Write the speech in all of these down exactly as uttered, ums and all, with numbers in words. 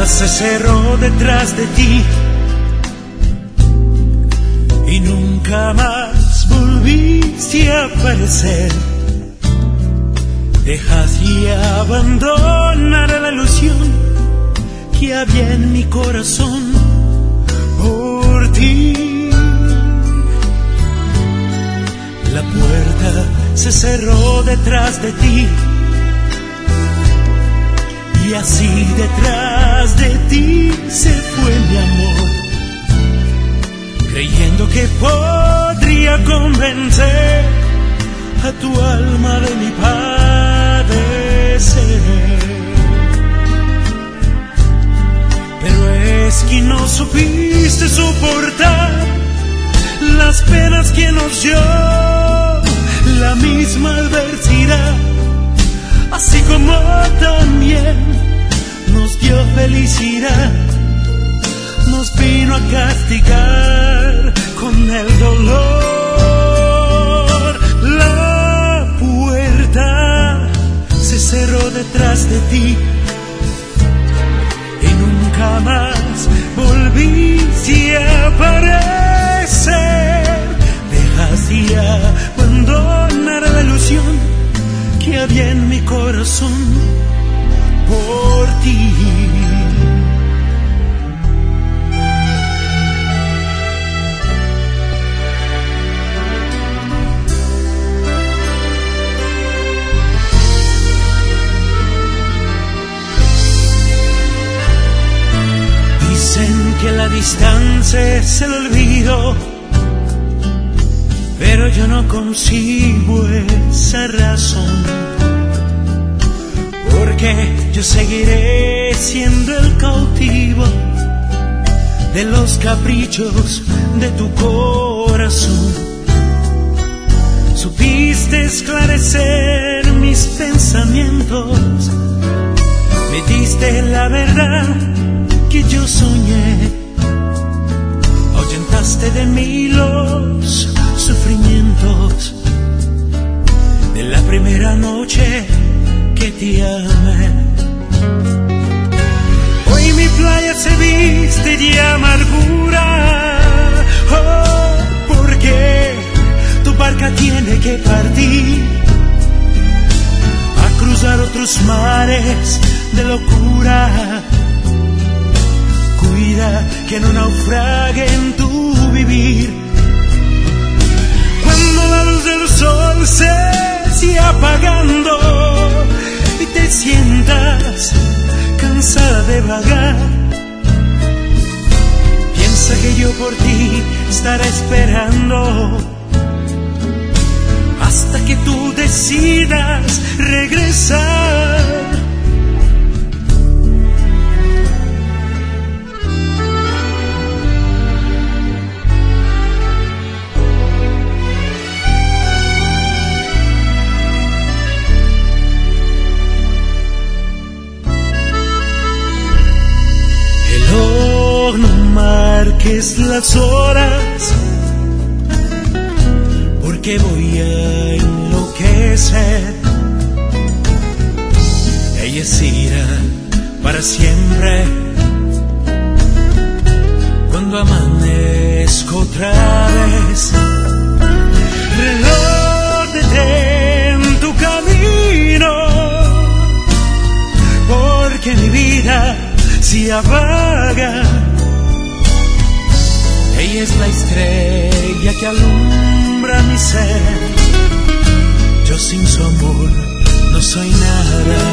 se cerró detrás de ti y nunca más volviste a aparecer. Dejaste abandonar la ilusión que había en mi corazón por ti. La puerta se cerró detrás de ti y así detrás de ti se fue mi amor, creyendo que podría convencer a tu alma de mi padecer. Pero es que no supiste soportar las penas que nos dio la misma adversidad, así como también nos dio felicidad, nos vino a castigar con el dolor. La puerta se cerró detrás de ti y nunca más volviste a aparecer. Dejaste abandonar la ilusión que había en mi corazón por ti. Dicen que la distancia es el olvido, pero yo no consigo esa razón, porque yo seguiré siendo el cautivo de los caprichos de tu corazón. Supiste esclarecer mis pensamientos, me diste la verdad que yo soñé, ahuyentaste de mí los sufrimientos de la primera noche que te amé. Hoy mi playa se viste de amargura, oh, porque tu barca tiene que partir a cruzar otros mares de locura. Cuida que no naufrague en tu vivir. Cuando la luz del sol se siga apagando y te sientas cansada de vagar, piensa que yo por ti estaré esperando hasta que tú decidas regresar. No marques las horas, porque voy a enloquecer. Ellas irán para siempre cuando amanezca otra vez. Reloj, detén tu camino, porque mi vida se apaga. Ella es la estrella que alumbra mi ser. Yo sin su amor no soy nada.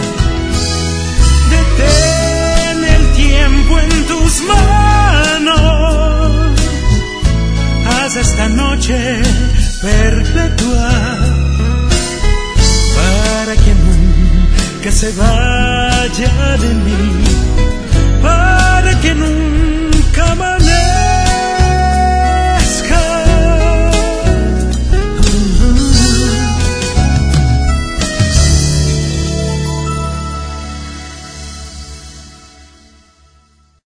Detén el tiempo en tus manos. Haz esta noche perpetua para que nunca se vaya.